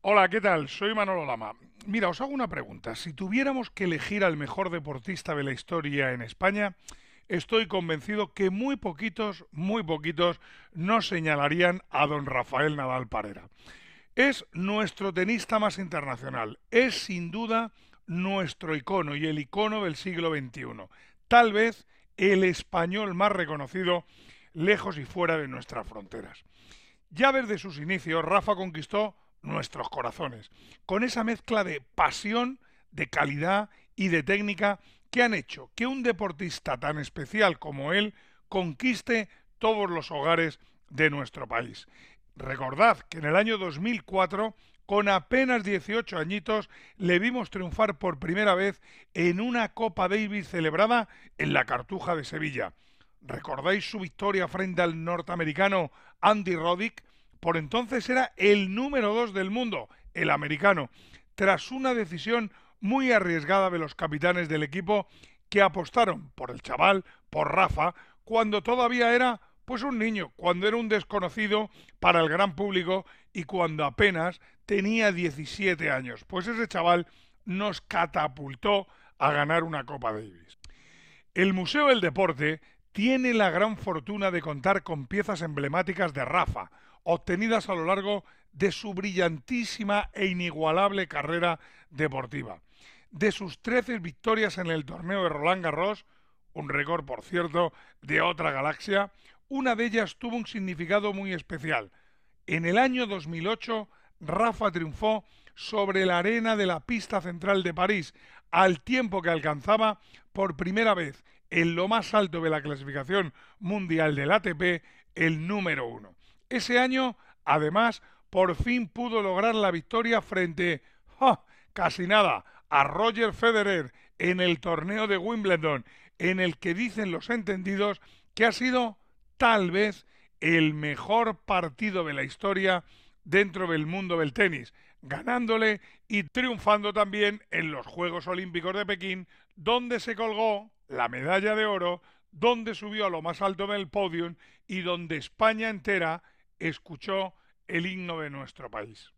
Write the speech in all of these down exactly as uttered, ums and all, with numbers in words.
Hola, ¿qué tal? Soy Manolo Lama. Mira, os hago una pregunta. Si tuviéramos que elegir al mejor deportista de la historia en España, estoy convencido que muy poquitos, muy poquitos, nos señalarían a don Rafael Nadal Parera. Es nuestro tenista más internacional. Es sin duda nuestro icono y el icono del siglo veintiuno. Tal vez el español más reconocido lejos y fuera de nuestras fronteras. Ya desde sus inicios, Rafa conquistó nuestros corazones, con esa mezcla de pasión, de calidad y de técnica que han hecho que un deportista tan especial como él conquiste todos los hogares de nuestro país. Recordad que en el año dos mil cuatro, con apenas dieciocho añitos, le vimos triunfar por primera vez en una Copa Davis celebrada en la Cartuja de Sevilla. ¿Recordáis su victoria frente al norteamericano Andy Roddick? Por entonces era el número dos del mundo, el americano, tras una decisión muy arriesgada de los capitanes del equipo que apostaron por el chaval, por Rafa, cuando todavía era pues un niño, cuando era un desconocido para el gran público y cuando apenas tenía diecisiete años. Pues ese chaval nos catapultó a ganar una Copa Davis. El Museo del Deporte tiene la gran fortuna de contar con piezas emblemáticas de Rafa, obtenidas a lo largo de su brillantísima e inigualable carrera deportiva. De sus trece victorias en el torneo de Roland Garros, un récord, por cierto, de otra galaxia, una de ellas tuvo un significado muy especial. En el año dos mil ocho, Rafa triunfó sobre la arena de la pista central de París, al tiempo que alcanzaba por primera vez en lo más alto de la clasificación mundial del A T P el número uno. Ese año, además, por fin pudo lograr la victoria frente, ¡oh!, casi nada, a Roger Federer en el torneo de Wimbledon, en el que dicen los entendidos que ha sido tal vez el mejor partido de la historia dentro del mundo del tenis, ganándole y triunfando también en los Juegos Olímpicos de Pekín, donde se colgó la medalla de oro, donde subió a lo más alto del podio y donde España entera escuchó el himno de nuestro país.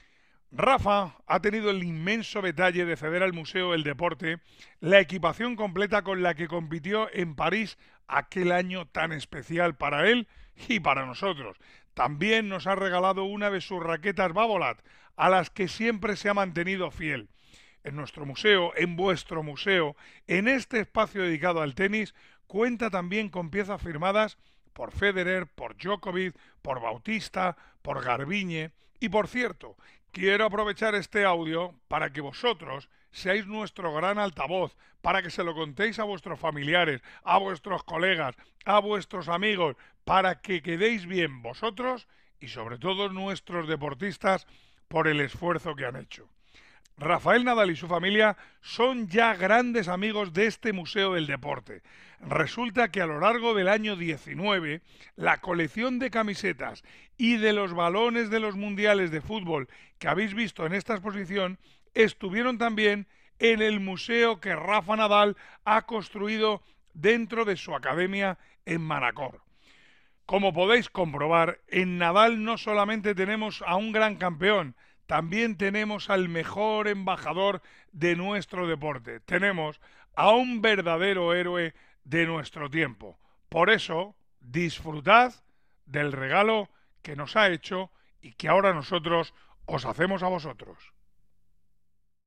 Rafa ha tenido el inmenso detalle de ceder al Museo del Deporte la equipación completa con la que compitió en París aquel año tan especial para él y para nosotros. También nos ha regalado una de sus raquetas Babolat, a las que siempre se ha mantenido fiel. En nuestro museo, en vuestro museo, en este espacio dedicado al tenis, cuenta también con piezas firmadas por Federer, por Djokovic, por Bautista, por Garbiñe. Y por cierto, quiero aprovechar este audio para que vosotros seáis nuestro gran altavoz, para que se lo contéis a vuestros familiares, a vuestros colegas, a vuestros amigos, para que quedéis bien vosotros y sobre todo nuestros deportistas por el esfuerzo que han hecho. Rafael Nadal y su familia son ya grandes amigos de este Museo del Deporte. Resulta que a lo largo del año diecinueve, la colección de camisetas y de los balones de los mundiales de fútbol que habéis visto en esta exposición estuvieron también en el museo que Rafa Nadal ha construido dentro de su academia en Manacor. Como podéis comprobar, en Nadal no solamente tenemos a un gran campeón, también tenemos al mejor embajador de nuestro deporte. Tenemos a un verdadero héroe de nuestro tiempo. Por eso, disfrutad del regalo que nos ha hecho y que ahora nosotros os hacemos a vosotros.